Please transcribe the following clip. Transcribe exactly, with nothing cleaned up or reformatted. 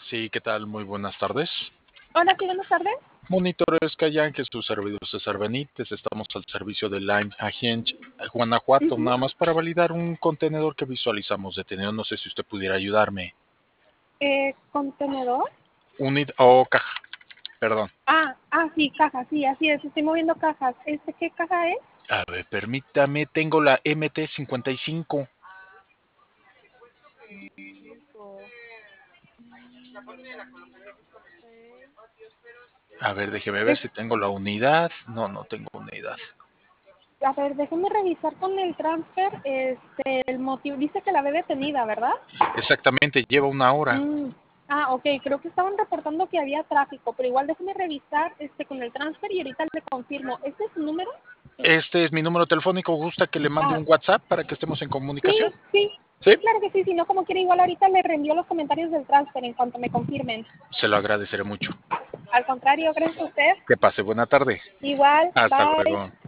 Sí, ¿qué tal? Muy buenas tardes. Hola, sí, buenas tardes. Monitores Kayan, que su servidor César Benítez. Estamos al servicio de Lime Agency, Guanajuato, Ujú. nada más para validar un contenedor que visualizamos detenido. No sé si usted pudiera ayudarme. Eh, ¿contenedor? Unit o oh, caja, perdón. Ah, ah, sí, caja, sí, así es, estoy moviendo cajas. ¿Este qué caja es? A ver, permítame, tengo la M T cincuenta y cinco. A ver, déjeme ver Es, si tengo la unidad. No, no tengo unidad. a ver, déjeme revisar con el transfer, este, el motivo, dice que la ve detenida, ¿verdad? Exactamente, lleva una hora. Mm. Ah, ok, creo que estaban reportando que había tráfico, pero igual déjeme revisar este, con el transfer y ahorita le confirmo. ¿Este es su número? Este es mi número telefónico. ¿Gusta que le mande Ah, un WhatsApp para que estemos en comunicación? sí, sí, Sí, sí, claro que sí, si no, como quiera, igual ahorita le reenvío los comentarios del transfer en cuanto me confirmen. se lo agradeceré mucho. Al contrario, gracias a usted. Que pase buena tarde. Igual, Hasta bye. luego.